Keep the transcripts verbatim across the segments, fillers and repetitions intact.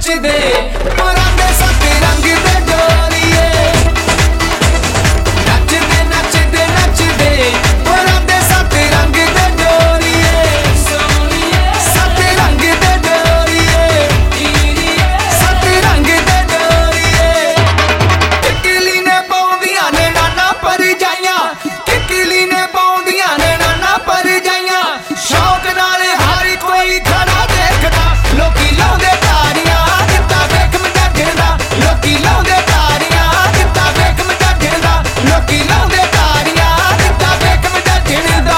नचदे पुराने सत रंग दे डोरिए नचदे नचदे नचदे पुराने सत रंग दे डोरिए सत रंग दे डोरिए सत रंग दे डोरिए किकली ने पाउंदियां ने नाना पर जाइयां किकली ने पाउंदियां ने नाना पर जाइयां शौक नाल हर कोई खड़ा देखदा लोकी लाउंदे तारियां कित्ता वेख मजाजदा लोकी लाउंदे तारियां कित्ता वेख मजाजदा लोकी लाउंदे तारियां कित्ता वेख मजाजदा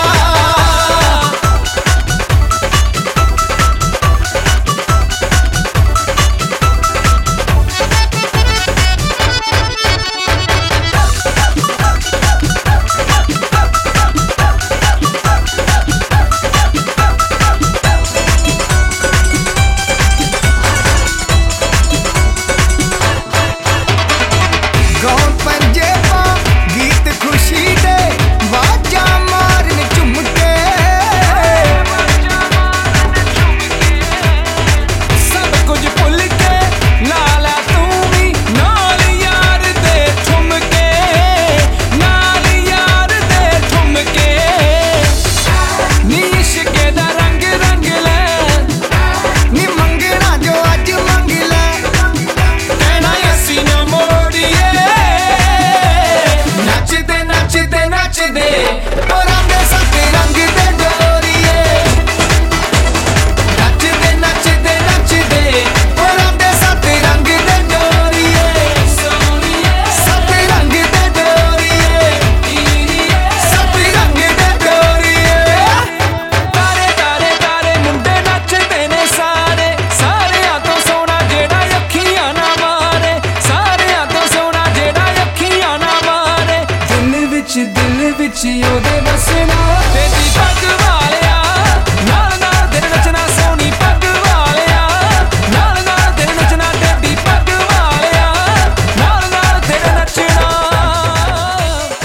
गौर पंजे पा गीत खुशी दे वाजा मारन झुम के सब कुछ भुल के लाला तू भी नाल यार दे ठुम के नाल यार दे ठुम के नी इश्के दा रंग रंग ले नी मंगना जो अज मंग ले कहना असी ना मोड़िए नचदे नचदे नचदे पुराने सत रंग दे डोरिए नचदे नचदे नचदे पुराने सत रंग दे डोरिए सत रंग दे डोरिए सत रंग दे डोरिए तारे तारे तारे मुंडे नचदे ने सारे सारियां तो सोना जेड़ा अखियां ना मारे सारियां तो सोना जेड़ा अखियां ना मारे दिल विच दिल विच ओदे बसना तेरी